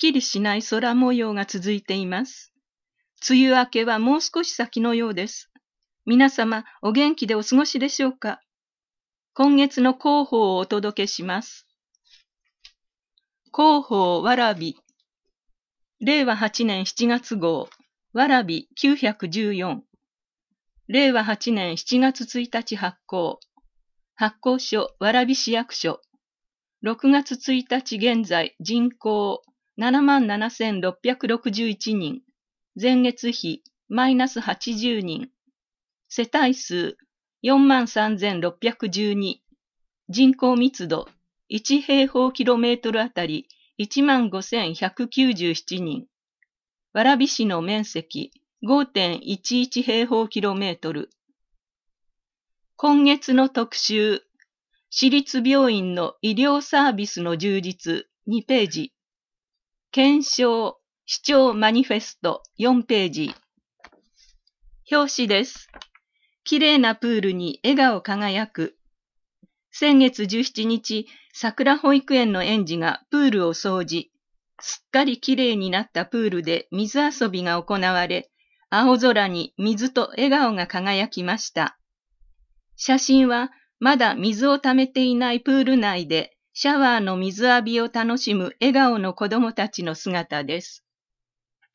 きりしない空模様が続いています。梅雨明けはもう少し先のようです。皆様、お元気でお過ごしでしょうか。今月の広報をお届けします。広報わらび。令和8年7月号、わらび914。令和8年7月1日発行。発行所、蕨市役所。6月1日現在、人口77,661人。前月比、マイナス80人。世帯数、43,612。人口密度、1平方キロメートルあたり、15,197人。蕨市の面積、5.11 平方キロメートル。今月の特集、市立病院の医療サービスの充実2ページ。検証、市長マニフェスト4ページ。表紙です。きれいなプールに笑顔輝く。先月17日、桜保育園の園児がプールを掃除。すっかりきれいになったプールで水遊びが行われ、青空に水と笑顔が輝きました。写真はまだ水を溜めていないプール内でシャワーの水浴びを楽しむ笑顔の子供たちの姿です。